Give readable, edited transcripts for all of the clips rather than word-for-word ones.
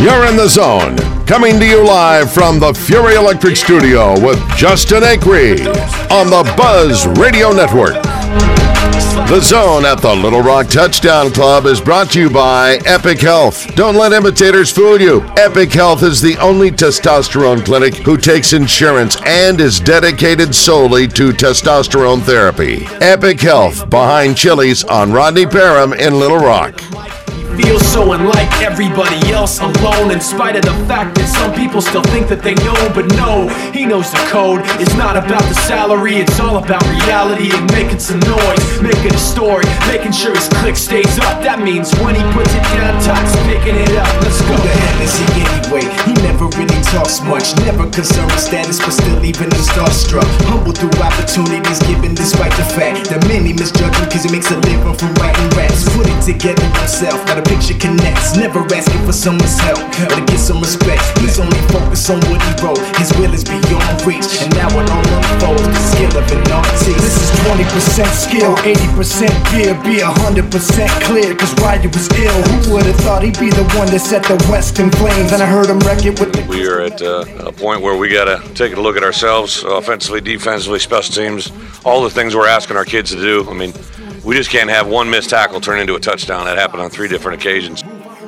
You're in the zone. Coming to you live from the Fury Electric Studio with Justin Acree on the Buzz Radio Network. The Zone at the Little Rock Touchdown Club is brought to you by Epic Health. Don't let imitators fool you. Epic Health is the only testosterone clinic who takes insurance and is dedicated solely to testosterone therapy. Epic Health, behind Chili's on Rodney Parham in Little Rock. Feel so unlike everybody else, alone, in spite of the fact that some people still think that they know. But no, he knows the code. It's not about the salary, it's all about reality and making some noise, making a story, making sure his click stays up. That means when he puts it down, Todd's picking it up. Let's go. Who the hell is he anyway? He never really talks much, never concerned with status, but still even him starstruck. Humble through opportunities given despite the fact that many misjudge him cause he makes a living from writing raps. Put it together himself, got a picture connects, never asking for someone's help or to get some respect. He's only focused on what he wrote. His will is beyond reach, and now it all unfolds. The skill of an artist. This is 20% skill, 80% fear, be 100% clear. Cause Ryder was ill. Who would have thought he'd be the one that set the West in flames? And I heard him wreck it with the. We are at a point where we got to take a look at ourselves, offensively, defensively, special teams, all the things we're asking our kids to do. I mean, we just can't have one missed tackle turn into a touchdown. That happened on 3 different occasions.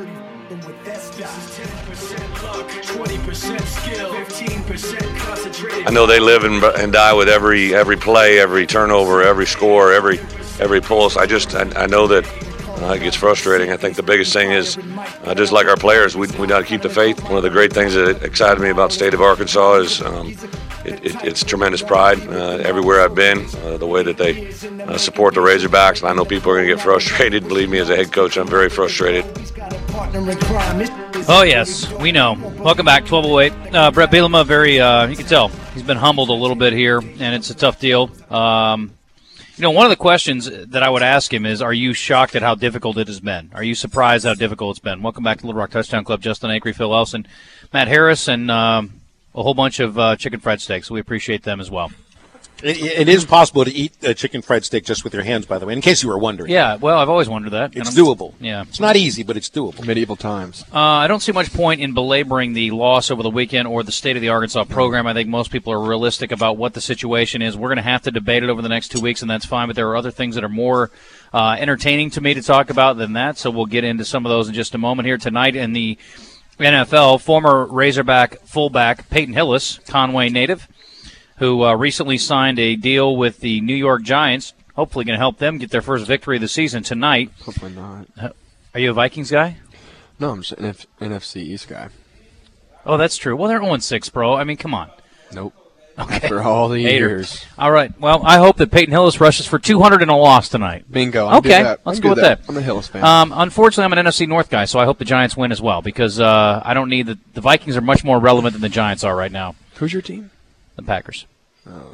I know they live and die with every play, every turnover, every score, every pulse. I know that it gets frustrating. I think the biggest thing is, just like our players, we got to keep the faith. One of the great things that excited me about the state of Arkansas is it's tremendous pride everywhere I've been, the way that they support the Razorbacks. And I know people are going to get frustrated. Believe me, as a head coach, I'm very frustrated. Oh, yes, we know. Welcome back, 1208. Brett Bielema, you can tell, he's been humbled a little bit here, and it's a tough deal. One of the questions that I would ask him is, are you shocked at how difficult it has been? Are you surprised how difficult it's been? Welcome back to Little Rock Touchdown Club. Justin Acree, Phil Elson, Matt Harris, and a whole bunch of chicken fried steaks. We appreciate them as well. It is possible to eat a chicken fried steak just with your hands, by the way, in case you were wondering. Yeah, well, I've always wondered that. It's doable. Yeah. It's not easy, but it's doable. Medieval times. I don't see much point in belaboring the loss over the weekend or the state of the Arkansas program. I think most people are realistic about what the situation is. We're going to have to debate it over the next 2 weeks, and that's fine, but there are other things that are more entertaining to me to talk about than that, so we'll get into some of those in just a moment. Here tonight in the NFL, former Razorback fullback Peyton Hillis, Conway native, who recently signed a deal with the New York Giants, hopefully going to help them get their first victory of the season tonight. Hopefully not. Are you a Vikings guy? No, I'm just an NFC East guy. Oh, that's true. Well, they're 0-6, bro. I mean, come on. Nope. Okay. After all the years. All right. Well, I hope that Peyton Hillis rushes for 200 and a loss tonight. Bingo. Okay, let's go with that. I'm a Hillis fan. Unfortunately, I'm an NFC North guy, so I hope the Giants win as well because I don't need the Vikings are much more relevant than the Giants are right now. Who's your team? The Packers. Oh.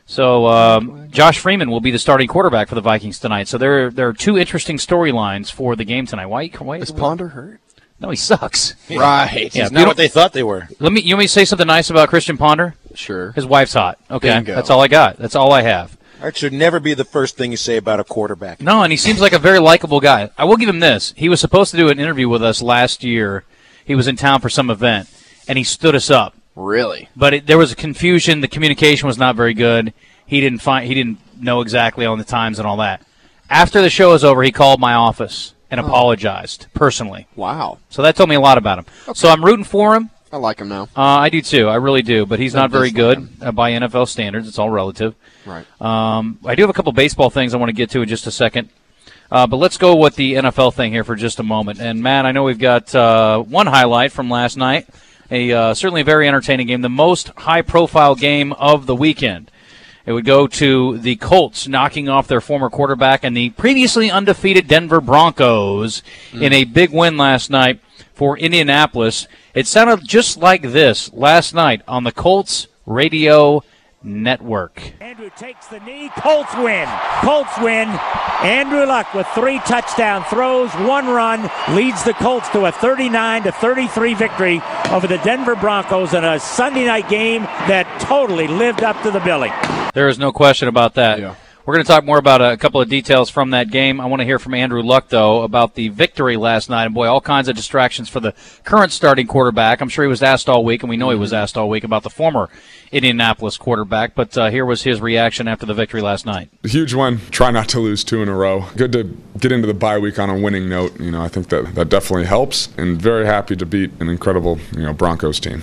So Josh Freeman will be the starting quarterback for the Vikings tonight. So there are 2 interesting storylines for the game tonight. Why is Ponder hurt? No, he sucks. Yeah. Right. Yeah, he's not what they thought they were. You want me to say something nice about Christian Ponder? Sure. His wife's hot. Okay, Bingo. That's all I got. That's all I have. That should never be the first thing you say about a quarterback. No, and he seems like a very likable guy. I will give him this. He was supposed to do an interview with us last year. He was in town for some event, and he stood us up. Really? But there was a confusion. The communication was not very good. He didn't know exactly on the times and all that. After the show was over, he called my office and apologized personally. Wow. So that told me a lot about him. Okay. So I'm rooting for him. I like him now. I do too. I really do. But he's not very good by NFL standards. It's all relative. Right. I do have a couple baseball things I want to get to in just a second. But let's go with the NFL thing here for just a moment. And, Matt, I know we've got one highlight from last night. Certainly a very entertaining game, the most high-profile game of the weekend. It would go to the Colts knocking off their former quarterback and the previously undefeated Denver Broncos in a big win last night for Indianapolis. It sounded just like this last night on the Colts radio network. Andrew takes the knee. Colts win. Colts win. Andrew Luck with 3 touchdown throws, 1 run, leads the Colts to a 39-33 victory over the Denver Broncos in a Sunday night game that totally lived up to the billing. There is no question about that. Yeah. We're going to talk more about a couple of details from that game. I want to hear from Andrew Luck, though, about the victory last night. And, boy, all kinds of distractions for the current starting quarterback. I'm sure he was asked all week, and we know he was asked all week about the former Indianapolis quarterback. But here was his reaction after the victory last night. A huge one. Try not to lose 2 in a row. Good to get into the bye week on a winning note. I think that definitely helps, and very happy to beat an incredible Broncos team.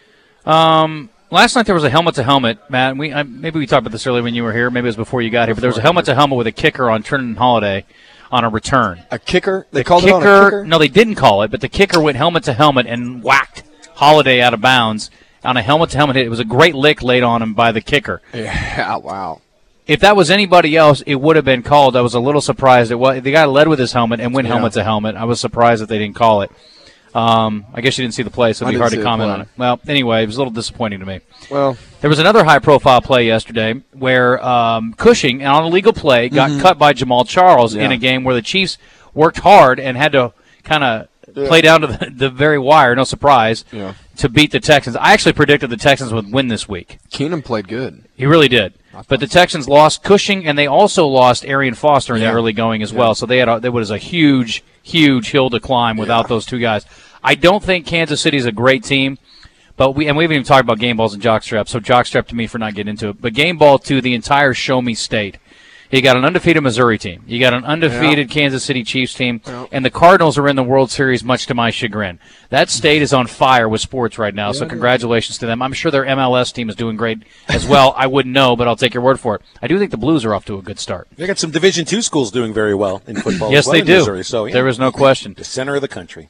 Last night there was a helmet-to-helmet, Matt. Maybe we talked about this earlier when you were here. Maybe it was before you got here. But there was a helmet-to-helmet with a kicker on Trenton Holiday on a return. A kicker? They called it on a kicker? No, they didn't call it, but the kicker went helmet-to-helmet and whacked Holiday out of bounds on a helmet-to-helmet hit. It was a great lick laid on him by the kicker. Yeah, wow. If that was anybody else, it would have been called. I was a little surprised. The guy led with his helmet and went helmet-to-helmet. I was surprised that they didn't call it. I guess you didn't see the play, so it'd be hard to comment on it. Well, anyway, it was a little disappointing to me. Well, there was another high-profile play yesterday where Cushing, on a legal play, got cut by Jamal Charles in a game where the Chiefs worked hard and had to kind of play down to the very wire, no surprise, to beat the Texans. I actually predicted the Texans would win this week. Keenum played good. He really did. But the Texans lost Cushing, and they also lost Arian Foster in the early going as well. So there was a huge hill to climb without those two guys. I don't think Kansas City is a great team, but we haven't even talked about game balls and jockstrap, so jockstrap to me for not getting into it. But game ball to the entire show me state. You got an undefeated Missouri team. You got an undefeated Kansas City Chiefs team. And the Cardinals are in the World Series, much to my chagrin. That state is on fire with sports right now, so congratulations to them. I'm sure their MLS team is doing great as well. I wouldn't know, but I'll take your word for it. I do think the Blues are off to a good start. They got some Division II schools doing very well in football. Yes, as well they in do. Missouri, so, there is no question. The center of the country.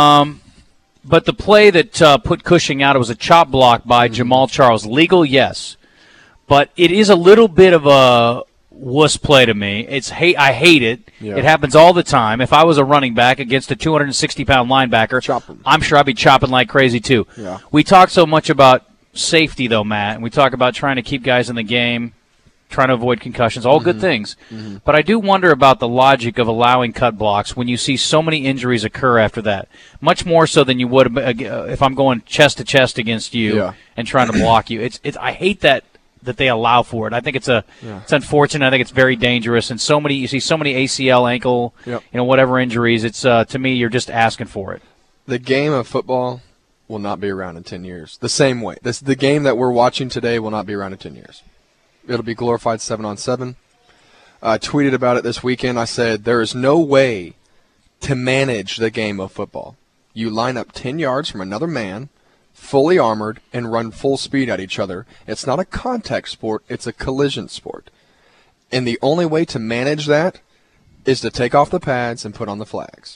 But the play that put Cushing out, it was a chop block by Jamal Charles. Legal, yes. But it is a little bit of a wuss play to me. I hate it. Yeah. It happens all the time. If I was a running back against a 260-pound linebacker, I'm sure I'd be chopping like crazy too. Yeah. We talk so much about safety, though, Matt, and we talk about trying to keep guys in the game, trying to avoid concussions, all good things. But I do wonder about the logic of allowing cut blocks when you see so many injuries occur after that, much more so than you would if I'm going chest-to-chest against you and trying to block you. I hate that they allow for it. I think it's unfortunate. I think it's very dangerous. And you see so many ACL, ankle, whatever injuries. It's to me, you're just asking for it. The game of football will not be around in 10 years. The same way. The game that we're watching today will not be around in 10 years. It'll be glorified 7-on-7. I tweeted about it this weekend. I said there is no way to manage the game of football. You line up 10 yards from another man, fully armored, and run full speed at each other. It's not a contact sport. It's a collision sport. And the only way to manage that is to take off the pads and put on the flags.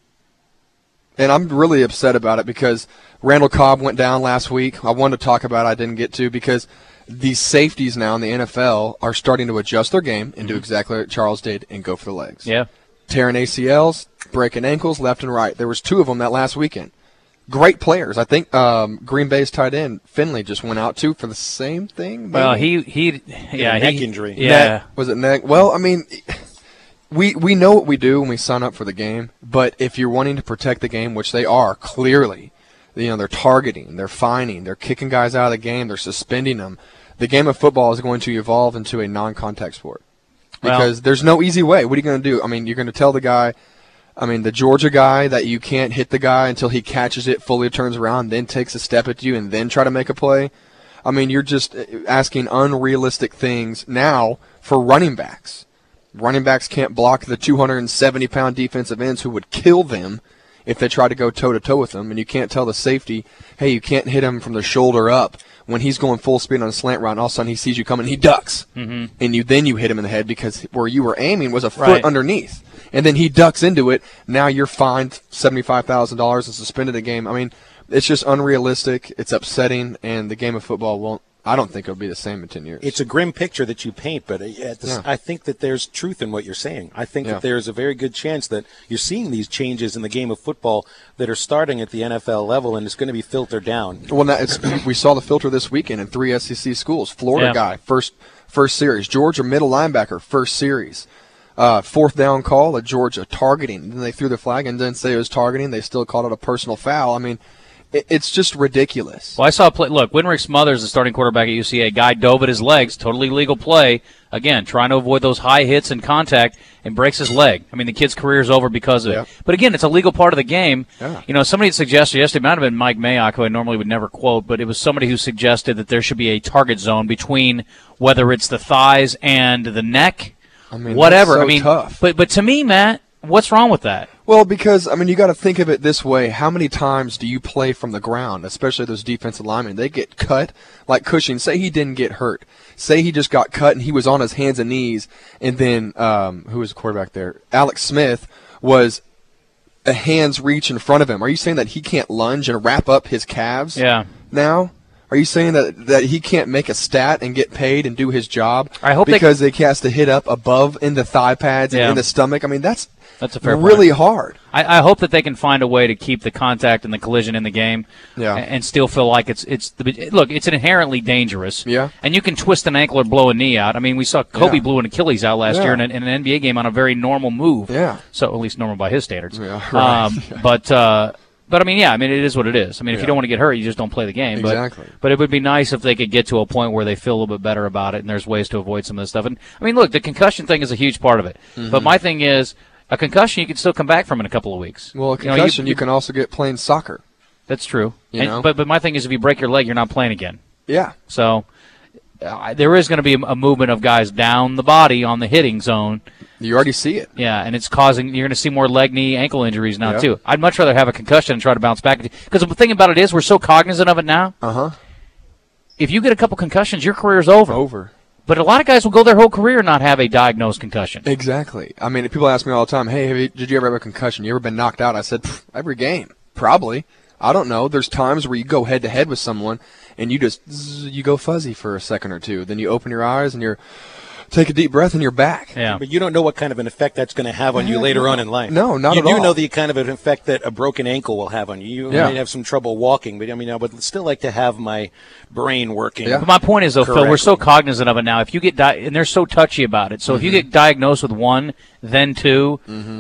And I'm really upset about it because Randall Cobb went down last week. I wanted to talk about it. I didn't get to because these safeties now in the NFL are starting to adjust their game and do exactly what Charles did and go for the legs. Yeah. Tearing ACLs, breaking ankles left and right. There was 2 of them that last weekend. Great players. I think Green Bay's tight end Finley just went out too for the same thing. Maybe? Well, neck injury. Yeah, was it neck? Well, I mean, we know what we do when we sign up for the game. But if you're wanting to protect the game, which they are clearly, they're targeting, they're fining, they're kicking guys out of the game, they're suspending them. The game of football is going to evolve into a non-contact sport because there's no easy way. What are you going to do? I mean, you're going to tell the guy. The Georgia guy that you can't hit the guy until he catches it, fully turns around, then takes a step at you, and then try to make a play. I mean, you're just asking unrealistic things now for running backs. Running backs can't block the 270-pound defensive ends who would kill them if they try to go toe-to-toe with them, and you can't tell the safety, hey, you can't hit him from the shoulder up when he's going full speed on a slant route, and all of a sudden he sees you coming, he ducks. And then you hit him in the head because where you were aiming was a foot underneath. And then he ducks into it. Now you're fined $75,000 and suspended a game. I mean, it's just unrealistic. It's upsetting, and the game of football I don't think it'll be the same in 10 years. It's a grim picture that you paint, but I think that there's truth in what you're saying. I think that there's a very good chance that you're seeing these changes in the game of football that are starting at the NFL level, and it's going to be filtered down. Well, we saw the filter this weekend in 3 SEC schools. Florida guy, first series. Georgia middle linebacker, first series. 4th down call at Georgia, targeting. Then they threw the flag and didn't say it was targeting. They still called it a personal foul. I mean, It's just ridiculous. Well, I saw a play. Look, Winrick Smothers, the starting quarterback at UCA, guy dove at his legs, totally legal play. Again, trying to avoid those high hits and contact, and breaks his leg. I mean, the kid's career is over because of it. But again, it's a legal part of the game. Yeah. Somebody suggested yesterday, it might have been Mike Mayock, who I normally would never quote, but it was somebody who suggested that there should be a target zone between whether it's the thighs and the neck, whatever. That's so tough. But to me, Matt, what's wrong with that? Well, because, you got to think of it this way. How many times do you play from the ground, especially those defensive linemen? They get cut like Cushing. Say he didn't get hurt. Say he just got cut and he was on his hands and knees, and then, who was the quarterback there? Alex Smith was a hand's reach in front of him. Are you saying that he can't lunge and wrap up his calves now? Are you saying that he can't make a stat and get paid and do his job because they has to hit up above in the thigh pads and in the stomach? That's a fair really point. Hard. I hope that they can find a way to keep the contact and the collision in the game and still feel like it's inherently dangerous. Yeah. And you can twist an ankle or blow a knee out. I mean, we saw Kobe blew an Achilles out last year in an NBA game on a very normal move. Yeah. So at least normal by his standards. Yeah, right. But it is what it is. If you don't want to get hurt, you just don't play the game. Exactly. But it would be nice if they could get to a point where they feel a little bit better about it and there's ways to avoid some of this stuff. And look, the concussion thing is a huge part of it. Mm-hmm. But my thing is, a concussion you can still come back from in a couple of weeks. Well, a concussion you can also get playing soccer. That's true. But my thing is, if you break your leg, you're not playing again. Yeah. So there is going to be a movement of guys down the body on the hitting zone. You already see it. Yeah, and it's causing – you're going to see more leg, knee, ankle injuries now too. I'd much rather have a concussion and try to bounce back. Because the thing about it is we're so cognizant of it now. Uh-huh. If you get a couple concussions, your career's over. Over. But a lot of guys will go their whole career and not have a diagnosed concussion. Exactly. People ask me all the time, hey, did you ever have a concussion? You ever been knocked out? I said, every game. Probably. I don't know. There's times where you go head-to-head with someone and you go fuzzy for a second or two. Then you open your eyes and you're take a deep breath and you're back. Yeah. But you don't know what kind of an effect that's going to have on you later on in life. No, not at all. You do know the kind of an effect that a broken ankle will have on you. You may have some trouble walking, but I would still like to have my brain working. Yeah. But my point is, though, Phil, we're so cognizant of it now. If you get and they're so touchy about it. So if you get diagnosed with one, then two,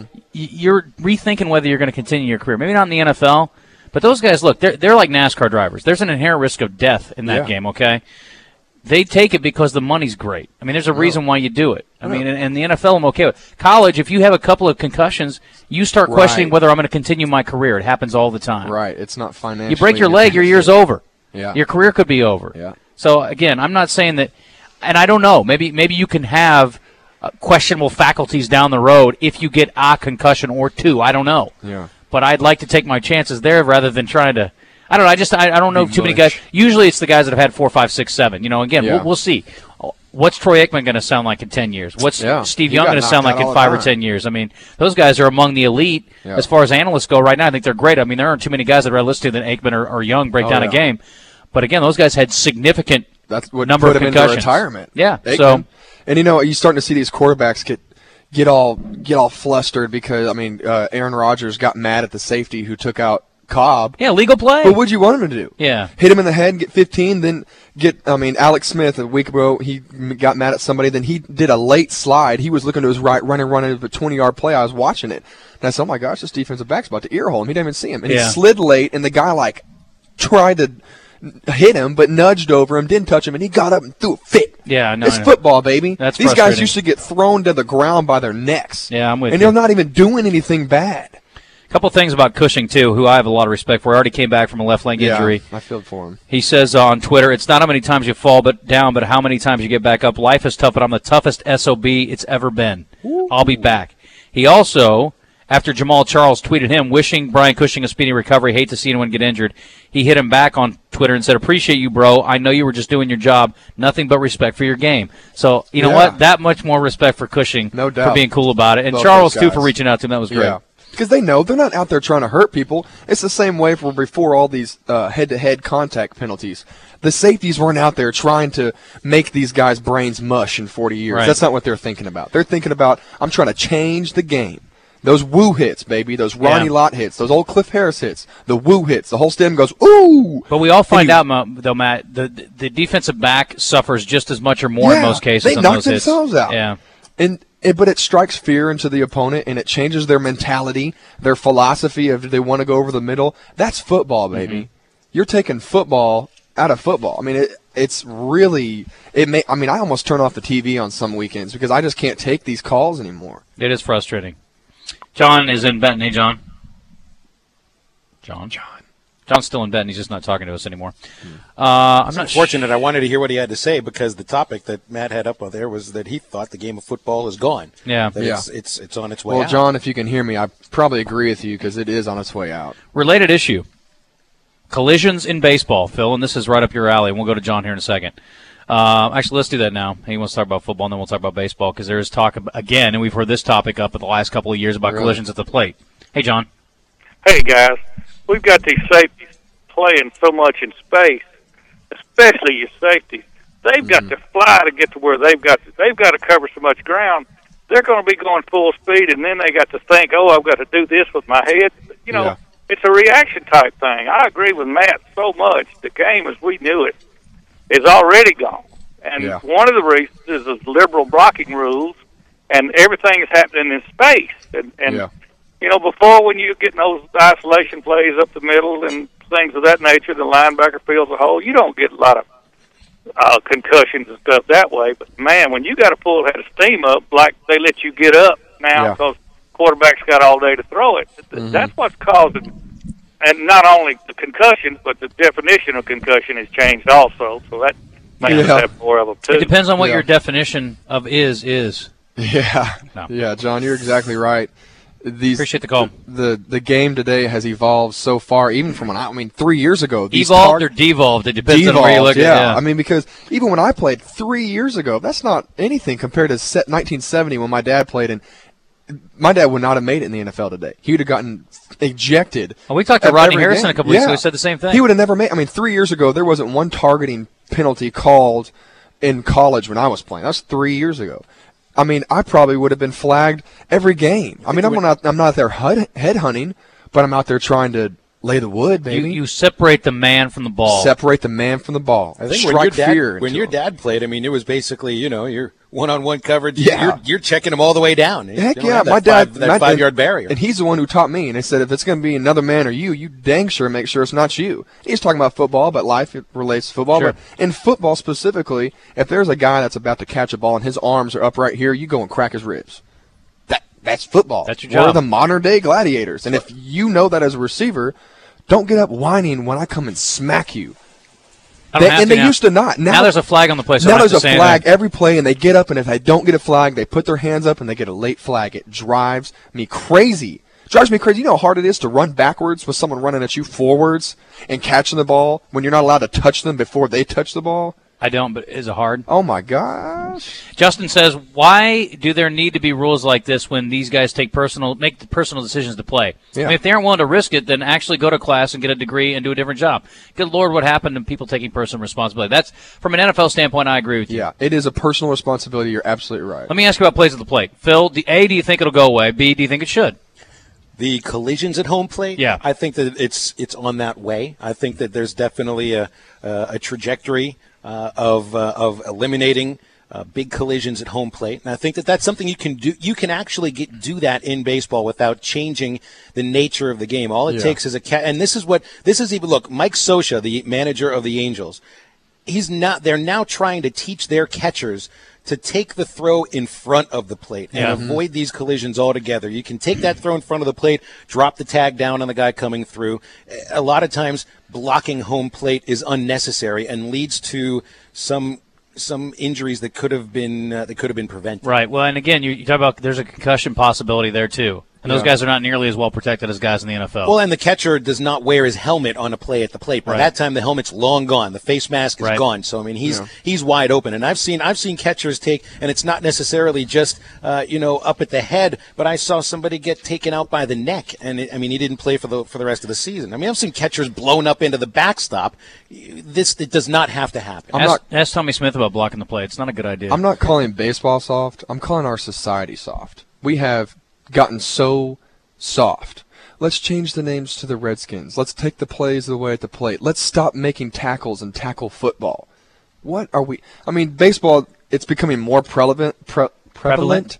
you're rethinking whether you're going to continue your career. Maybe not in the NFL, but those guys, look, they're like NASCAR drivers. There's an inherent risk of death in that game. Okay. They take it because the money's great. There's a reason why you do it. And the NFL I'm okay with. College, if you have a couple of concussions, you start questioning whether I'm going to continue my career. It happens all the time. Right. It's not financially. You break your leg, your year's over. Yeah. Your career could be over. Yeah. So, again, I'm not saying that, and I don't know, maybe you can have questionable faculties down the road if you get a concussion or two. I don't know. Yeah. But I'd like to take my chances there rather than trying to. I don't know. I don't know too many guys. Usually it's the guys that have had 4, 5, 6, 7. Again, we'll see. What's Troy Aikman going to sound like in 10 years? What's Steve Young going to sound like in 5 or 10 years? Those guys are among the elite as far as analysts go right now. I think they're great. There aren't too many guys that are listed than Aikman or Young break down a game. But again, those guys had significant number of concussions. Into retirement. Yeah. Aikman. So, and you're starting to see these quarterbacks get all flustered because Aaron Rodgers got mad at the safety who took out Cobb. Yeah, legal play. But what'd you want him to do? Yeah. Hit him in the head, get 15, then Alex Smith a week ago, he got mad at somebody, then he did a late slide. He was looking to his right, running a 20-yard play. I was watching it. And I said, oh, my gosh, this defensive back's about to earhole him. He didn't even see him. And he slid late, and the guy, tried to hit him, but nudged over him, didn't touch him, and he got up and threw a fit. Yeah, no, it's football, baby. These guys used to get thrown to the ground by their necks. Yeah, I'm with you. And they're not even doing anything bad. Couple things about Cushing, too, who I have a lot of respect for. Already came back from a left leg injury. I feel for him. He says on Twitter, it's not how many times you fall down, but how many times you get back up. Life is tough, but I'm the toughest SOB it's ever been. Ooh. I'll be back. He also, after Jamal Charles tweeted him, wishing Brian Cushing a speedy recovery, hate to see anyone get injured, he hit him back on Twitter and said, appreciate you, bro. I know you were just doing your job. Nothing but respect for your game. So, you know what? That much more respect for Cushing no doubt. For being cool about it. And Charles, too, for reaching out to him. That was great. Yeah. Because they know they're not out there trying to hurt people. It's the same way before all these head-to-head contact penalties. The safeties weren't out there trying to make these guys' brains mush in 40 years. Right. That's not what they're thinking about. They're thinking about, I'm trying to change the game. Those woo hits, baby, those Ronnie Lott hits, those old Cliff Harris hits, the woo hits, the whole stadium goes, ooh! But we all find out, though, Matt, the defensive back suffers just as much or more in most cases. They knock themselves out. Yeah. But it strikes fear into the opponent, and it changes their mentality, their philosophy of do they want to go over the middle. That's football, baby. you're taking football out of football. I mean, it's really I almost turn off the TV on some weekends because I just can't take these calls anymore. It is frustrating. John is in Benton. Hey, John. John's still in Benton. He's just not talking to us anymore. I'm not fortunate. I wanted to hear what he had to say because the topic that Matt had up there was that he thought the game of football is gone. Yeah. It's on its way out. Well, John, if you can hear me, I probably agree with you because it is on its way out. Related issue. Collisions in baseball, Phil, and this is right up your alley. We'll go to John here in a second. Actually, let's do that now. He wants to talk about football, and then we'll talk about baseball because there is talk, again, and we've heard this topic up at the last couple of years about collisions at the plate. Hey, John. Hey, guys. We've got these safeties playing so much in space, especially your safeties. They've got to fly to get to where they've got to cover so much ground. They're going to be going full speed, and then they got to think, I've got to do this with my head. It's a reaction type thing. I agree with Matt so much. The game as we knew it is already gone. And one of the reasons is the liberal blocking rules, and everything is happening in space. And before when you're getting those isolation plays up the middle and things of that nature, the linebacker feels a hole, you don't get a lot of concussions and stuff that way. But, man, when you got a full head of steam up, like they let you get up now because quarterback's got all day to throw it, that's what's causing, and not only the concussions, but the definition of concussion has changed also. So that makes us have more of them, too. It depends on what your definition of is. Yeah. No. Yeah, John, you're exactly right. Appreciate the call. The game today has evolved so far, even from 3 years ago. Evolved or devolved? It depends on where you look at it. Yeah, I mean, because even when I played 3 years ago, that's not anything compared to 1970 when my dad played. And my dad would not have made it in the NFL today. He would have gotten ejected. Oh, we talked to Rodney Harrison a couple weeks ago. He said the same thing. He would have never made. 3 years ago, there wasn't one targeting penalty called in college when I was playing. That was 3 years ago. I probably would have been flagged every game. I'm not there head hunting, but I'm out there trying to lay the wood, baby. You separate the man from the ball. Separate the man from the ball. I think when your dad played, it was basically, your one-on-one coverage. Yeah. You're checking him all the way down. Heck yeah, my dad. That 5-yard barrier. And he's the one who taught me. And he said, if it's going to be another man or you dang sure make sure it's not you. He's talking about football, but life relates to football. Sure. But in football specifically, if there's a guy that's about to catch a ball and his arms are up right here, you go and crack his ribs. That's football. That's your job. We're the modern-day gladiators. And if you know that as a receiver, don't get up whining when I come and smack you. They used to not. Now there's a flag on the play. So now there's a flag every play, and they get up, and if they don't get a flag, they put their hands up, and they get a late flag. It drives me crazy. You know how hard it is to run backwards with someone running at you forwards and catching the ball when you're not allowed to touch them before they touch the ball? I don't, but is it hard? Oh, my gosh. Justin says, why do there need to be rules like this when these guys make the personal decisions to play? Yeah. If they aren't willing to risk it, then actually go to class and get a degree and do a different job. Good Lord, what happened to people taking personal responsibility? That's, from an NFL standpoint, I agree with you. Yeah, it is a personal responsibility. You're absolutely right. Let me ask you about plays at the plate. Phil, A, do you think it'll go away? B, do you think it should? The collisions at home plate, I think that it's on that way. I think that there's definitely a trajectory of eliminating big collisions at home plate, and I think that that's something you can do. You can actually do that in baseball without changing the nature of the game. All it takes is and this is even look. Mike Scioscia, the manager of the Angels, they're now trying to teach their catchers to take the throw in front of the plate and avoid these collisions altogether. You can take that throw in front of the plate, drop the tag down on the guy coming through. A lot of times blocking home plate is unnecessary and leads to some injuries that could have been prevented. Right. Well, and again, you talk about there's a concussion possibility there too. And those guys are not nearly as well protected as guys in the NFL. Well, and the catcher does not wear his helmet on a play at the plate. By that time, the helmet's long gone. The face mask is gone. So, he's wide open. And I've seen catchers take, and it's not necessarily just, up at the head, but I saw somebody get taken out by the neck. And, he didn't play for the rest of the season. I've seen catchers blown up into the backstop. It does not have to happen. Ask Tommy Smith about blocking the play. It's not a good idea. I'm not calling baseball soft. I'm calling our society soft. We have gotten so soft. Let's change the names to the Redskins. Let's take the plays away at the plate. Let's stop making tackles and tackle football. What are we? Baseball, it's becoming more prevalent,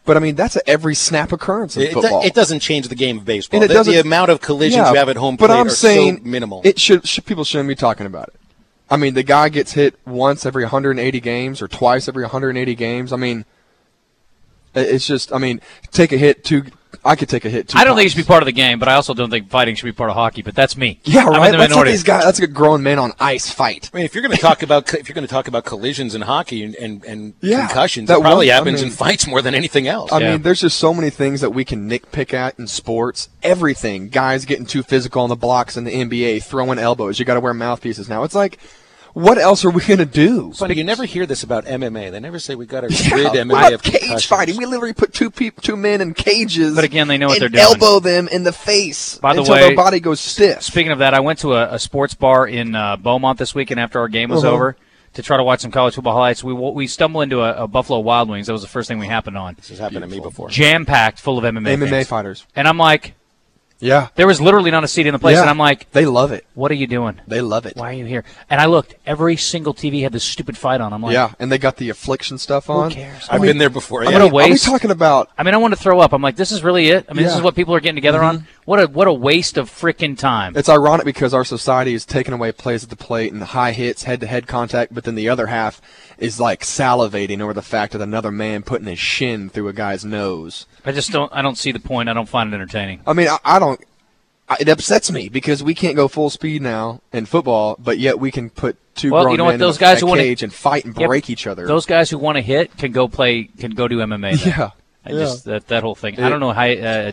But, I mean, that's an every snap occurrence in football. It doesn't change the game of baseball. And The amount of collisions you have at home plate are so minimal. People shouldn't be talking about it. I mean, the guy gets hit once every 180 games or twice every 180 games. I mean, it's just, take a hit I could take a hit 2 I don't times. think it should be part of the game, but I also don't think fighting should be part of hockey. But that's me. Yeah, right. I'm in the That's minority. these guys. That's a grown men on ice fight. I mean, if you're going to talk about collisions in hockey and concussions, that it probably happens in fights more than anything else. I mean, there's just so many things that we can nitpick at in sports. Everything. Guys getting too physical on the blocks in the NBA, throwing elbows. You got to wear mouthpieces now. It's like, what else are we going to do? Funny, you never hear this about MMA. They never say we got to rid MMA what of cage concussions. fighting? We literally put two men in cages. But again, they know what they're and doing. elbow them in the face By the until way, their body goes stiff. Speaking of that, I went to a sports bar in Beaumont this weekend after our game was over to try to watch some college football highlights. We stumbled into a Buffalo Wild Wings. That was the first thing we happened on. This has happened to me before. Jam-packed full of MMA fighters. And I'm like, yeah. There was literally not a seat in the place, and I'm like, they love it. What are you doing? They love it. Why are you here? And I looked. Every single TV had this stupid fight on. I'm like, yeah, and they got the affliction stuff on. Who cares? I've been there before. What a waste. Are we talking about? I want to throw up. I'm like, this is really it? This is what people are getting together on? What a waste of freaking time. It's ironic because our society is taking away plays at the plate and high hits, head-to-head contact, but then the other half is like salivating over the fact of another man putting his shin through a guy's nose. I don't see the point. I don't find it entertaining. I mean, I don't. It upsets me because we can't go full speed now in football, but yet we can put two grown men in a cage and fight and break each other. Those guys who want to hit can go do MMA. Then. Yeah. That whole thing. I don't know how.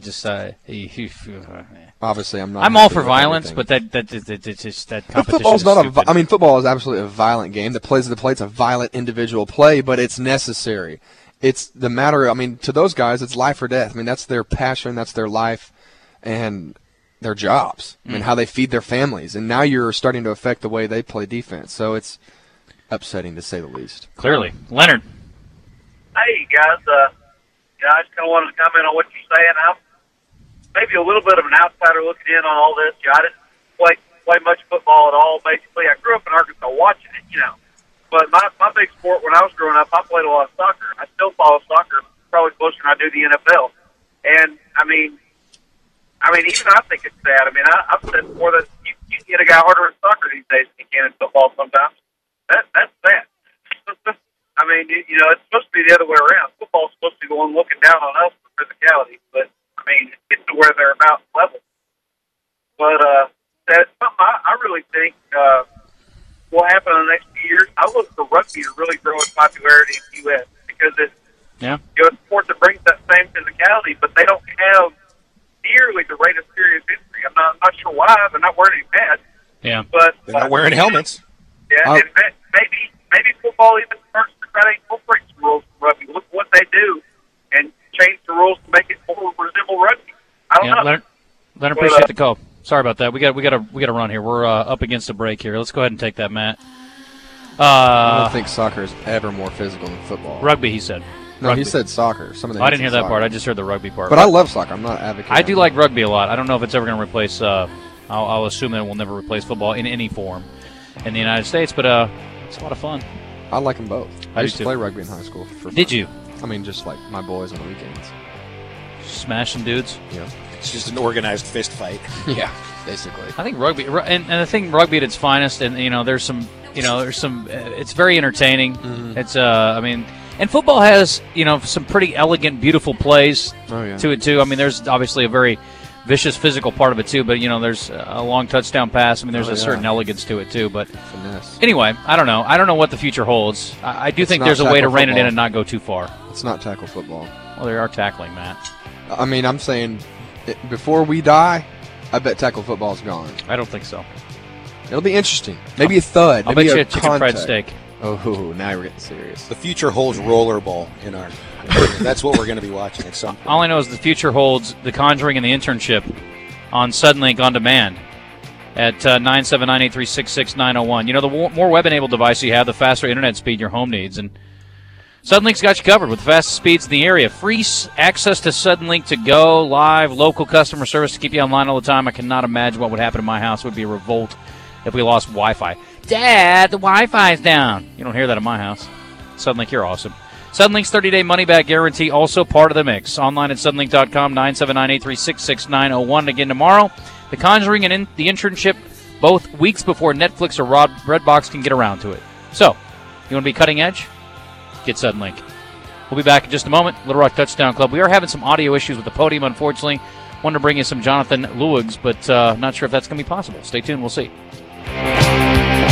Obviously, I'm not. I'm all for violence, but that competition. But football's not football is absolutely a violent game. The plays of the plate's a violent individual play, but it's necessary. It's the matter. To those guys, it's life or death. That's their passion, that's their life, and their jobs. How they feed their families. And now you're starting to affect the way they play defense. So it's upsetting to say the least. Clearly, Leonard. Hey guys, I just kind of wanted to comment on what you're saying. I'm maybe a little bit of an outsider looking in on all this. I didn't play much football at all. Basically, I grew up in Arkansas watching it, But my big sport when I was growing up, I played a lot of soccer. I still follow soccer probably closer than I do the NFL. And even I think it's sad. I've said before that you can get a guy harder in soccer these days than you can in football sometimes. That's sad. It's supposed to be the other way around. Football's supposed to be going looking down on us for physicality, but it's getting to where they're about level. But that's something I really think will happen in the next few years. I look for rugby to really grow in popularity in the U.S. because it's a sport that brings that same physicality, but they don't have nearly the rate of serious injury. I'm not sure why. They're not wearing any pads. Yeah, but they're not wearing helmets. Yeah, and maybe football even starts to try to incorporate some rules from rugby. Look what they do and change the rules to make it more resemble rugby. I don't know. Leonard, appreciate the call. Sorry about that. We got to run here. We're up against a break here. Let's go ahead and take that, Matt. I don't think soccer is ever more physical than football. Rugby, he said. No, he said soccer. I didn't hear that part. I just heard the rugby part. But I love soccer. I'm not advocating. I do like rugby a lot. I don't know if it's ever going to replace. I'll assume that it will never replace football in any form in the United States. But it's a lot of fun. I like them both. I used to play rugby in high school. Did you? Just like my boys on the weekends. Smashing dudes? Yeah. It's just an organized fist fight. Yeah, basically. I think rugby, and the thing, rugby at its finest, and there's some, it's very entertaining. Mm-hmm. It's, and football has, some pretty elegant, beautiful plays to it too. There's obviously a very vicious physical part of it too, but there's a long touchdown pass. There's a certain elegance to it too. But finesse. Anyway, I don't know. I don't know what the future holds. I do think there's a way to rein it in and not go too far. It's not tackle football. Well, they are tackling, Matt. I'm saying before we die, I bet tackle football's gone. I don't think so. It'll be interesting. Maybe a thud. I'll maybe bet you a chicken fried steak. Oh, now we're getting serious. The future holds rollerball in our. That's what we're going to be watching at some point. All I know is the future holds The Conjuring and the Internship on Suddenlink on demand at 979-836-6901. The more web-enabled device you have, the faster internet speed your home needs. And Suddenlink's got you covered with the fastest speeds in the area. Free access to Suddenlink to go, live, local customer service to keep you online all the time. I cannot imagine what would happen in my house. It would be a revolt if we lost Wi-Fi. Dad, the Wi-Fi's down. You don't hear that in my house. Suddenlink, you're awesome. Suddenlink's 30-day money-back guarantee, also part of the mix. Online at suddenlink.com, 979-836-6901. Again tomorrow, The Conjuring and The Internship, both weeks before Netflix or Redbox can get around to it. So, you want to be cutting edge? Get Suddenlink. We'll be back in just a moment. Little Rock Touchdown Club. We are having some audio issues with the podium, unfortunately. Wanted to bring you some Jonathan Lewigs, but not sure if that's going to be possible. Stay tuned. We'll see.